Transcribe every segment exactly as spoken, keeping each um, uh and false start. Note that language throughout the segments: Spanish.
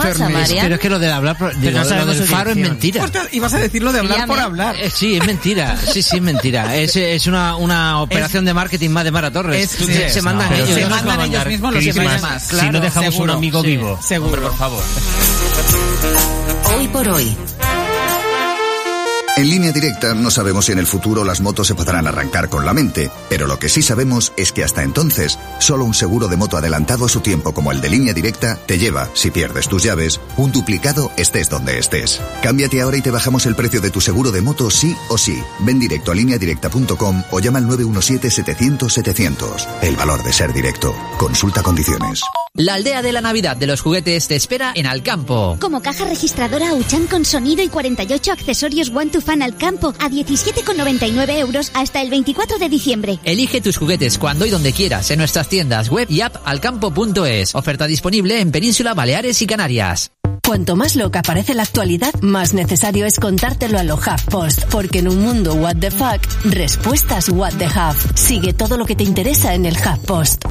pasa, María? Pero es que lo de hablar, por, digo, no lo del faro es mentira. Ibas a decir lo de hablar por hablar. Eh, sí, es mentira. Sí, sí, es mentira. Es, es una, una operación es, de marketing más de Mara Torres. Es, se, se mandan no, ellos. Se mandan ellos mismos los emails más. Claro, si no dejamos seguro, un amigo sí, vivo. Seguro, por favor. Hoy por hoy. En Línea Directa no sabemos si en el futuro las motos se podrán arrancar con la mente, pero lo que sí sabemos es que hasta entonces, solo un seguro de moto adelantado a su tiempo como el de Línea Directa te lleva, si pierdes tus llaves, un duplicado estés donde estés. Cámbiate ahora y te bajamos el precio de tu seguro de moto sí o sí. Ven directo a línea directa punto com o llama al nueve uno siete, setecientos, setecientos. El valor de ser directo. Consulta condiciones. La aldea de la Navidad de los juguetes te espera en Alcampo. Como caja registradora Auchan con sonido y cuarenta y ocho accesorios One to Fan Alcampo a diecisiete con noventa y nueve euros hasta el veinticuatro de diciembre. Elige tus juguetes cuando y donde quieras en nuestras tiendas web y app alcampo punto es. Oferta disponible en Península, Baleares y Canarias. Cuanto más loca parece la actualidad, más necesario es contártelo a lo HuffPost, porque en un mundo what the fuck, respuestas what the huff. Sigue todo lo que te interesa en el HuffPost.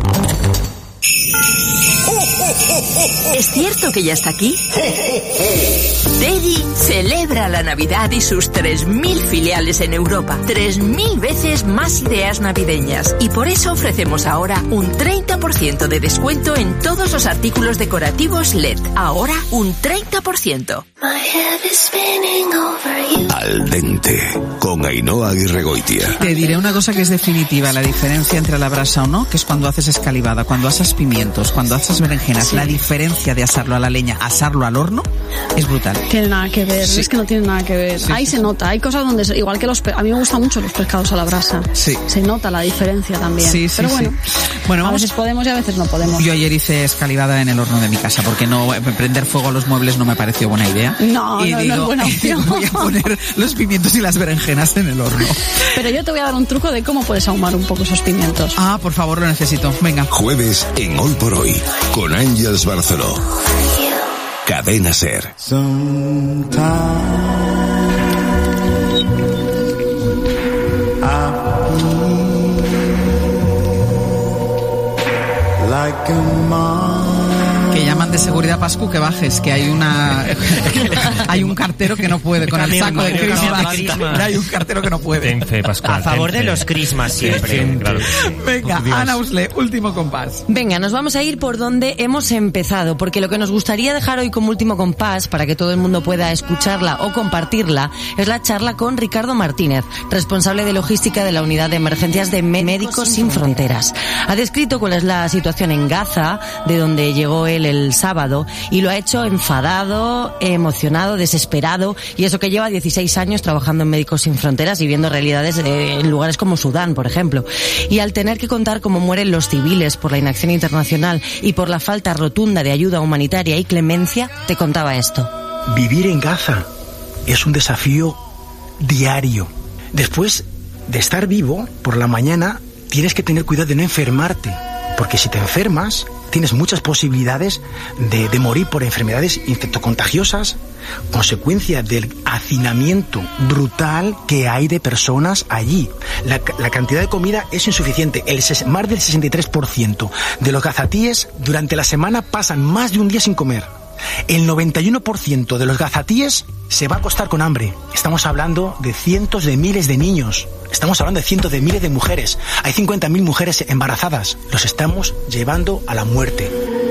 ¿Es cierto que ya está aquí? Teddy celebra la Navidad y sus tres mil filiales en Europa. tres mil veces más ideas navideñas. Y por eso ofrecemos ahora un treinta por ciento de descuento en todos los artículos decorativos L E D. Ahora un treinta por ciento. Al dente, con Ainhoa Aguirregoitia. Te diré una cosa que es definitiva, la diferencia entre la brasa o no, que es cuando haces escalivada, cuando asas pimientos, cuando haces berenjenas, sí. La diferencia de asarlo a la leña, asarlo al horno, es brutal. Tiene nada que ver, sí. Es que no tiene nada que ver. Sí, Ahí sí, se sí. nota, hay cosas donde, igual que los, pe- a mí me gustan mucho los pescados a la brasa. Sí. Se nota la diferencia también. Sí, sí, Pero bueno, sí. bueno a vamos... veces podemos y a veces no podemos. Yo ayer hice escalivada en el horno de mi casa, porque no prender fuego a los muebles no me pareció buena idea. No, y no, digo, no es buena opción. Voy a poner los pimientos y las berenjenas en el horno. Pero yo te voy a dar un truco de cómo puedes ahumar un poco esos pimientos. Ah, por favor, lo necesito. Venga. Jueves en Hoy por Hoy, con Ángeles Barceló. Cadena Ser. Que llaman de seguridad, Pascu, que bajes, que hay una hay un cartero que no puede con el saco de Christmas. Hay un cartero que no puede. Tenfe, Pascual, a favor tenfe. de los Christmas siempre. Claro. Venga, Dios. Ana Usle, último compás. Venga, nos vamos a ir por donde hemos empezado, porque lo que nos gustaría dejar hoy como último compás, para que todo el mundo pueda escucharla o compartirla, es la charla con Ricardo Martínez, responsable de logística de la unidad de emergencias de Médicos Sin Fronteras. Ha descrito cuál es la situación en Gaza, de donde llegó él el sábado, y lo ha hecho enfadado, emocionado, desesperado, y eso que lleva dieciséis años trabajando en Médicos Sin Fronteras y viendo realidades eh, en lugares como Sudán, por ejemplo. Y al tener que contar cómo mueren los civiles por la inacción internacional y por la falta rotunda de ayuda humanitaria y clemencia, te contaba esto. Vivir en Gaza es un desafío diario. Después de estar vivo, por la mañana, tienes que tener cuidado de no enfermarte, porque si te enfermas, tienes muchas posibilidades de, de morir por enfermedades infectocontagiosas, consecuencia del hacinamiento brutal que hay de personas allí. La, la cantidad de comida es insuficiente. El, más del sesenta y tres por ciento de los gazatíes durante la semana pasan más de un día sin comer. El noventa y uno por ciento de los gazatíes se va a acostar con hambre. Estamos hablando de cientos de miles de niños. Estamos hablando de cientos de miles de mujeres. Hay cincuenta mil mujeres embarazadas. Los estamos llevando a la muerte.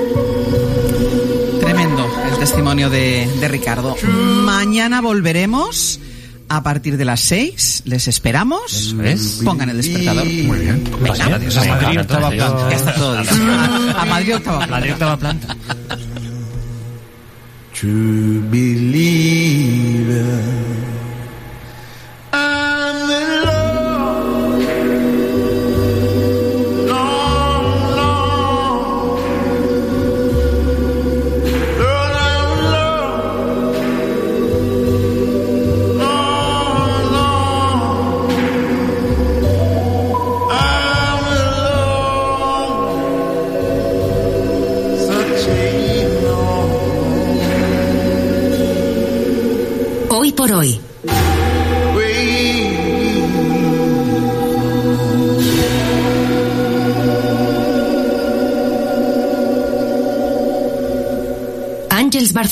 Tremendo el testimonio de, de Ricardo. Mañana volveremos a partir de las seis. Les esperamos. ¿Ves? Pongan el despertador. Muy bien. Venga. A Madrid octava planta. Ya está todo dicho. A Madrid octava planta. Madrid octava planta. To believe Hoy por hoy. Ángeles Barceló.